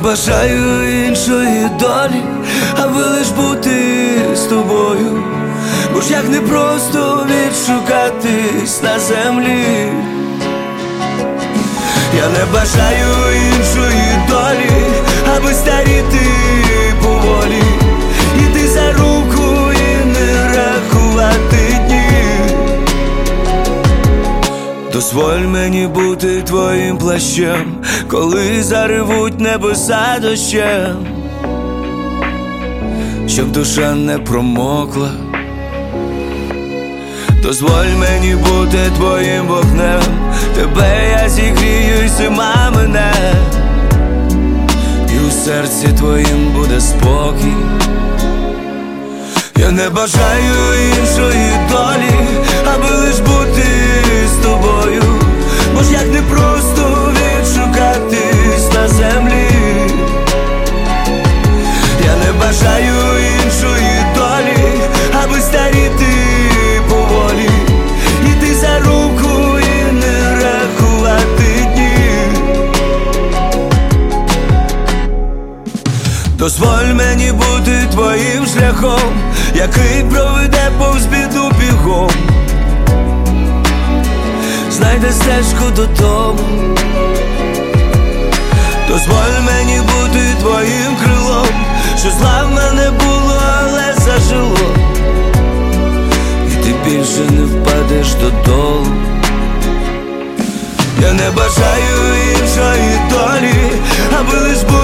бажаю іншої долі, аби лиш бути з тобою. Бо ж як непросто відшукатись на землі. Я не бажаю іншої долі, аби старіти поволі, іти за руку і не рахувати дні. Дозволь мені бути твоїм плащем, коли заревуть небеса дощем, щоб душа не промокла. Дозволь мені бути твоїм вогнем, тебе я зігрію й зима мене, і у серці твоїм буде спокій. Я не бажаю іншої долі, аби лиш бути з тобою. Бо ж як непросто відшукатись на землі. Я не бажаю іншої долі, аби старіти поволі, іти за руку і не рахувати дні. Дозволь мені бути твоїм шляхом, який проведе повз біду бігом, знайде стежку додому. Дозволь мені бути твоїм крилом, що зла в мене було, але зажило, і ти більше не впадеш додолу. Я не бажаю іншої долі, аби лиш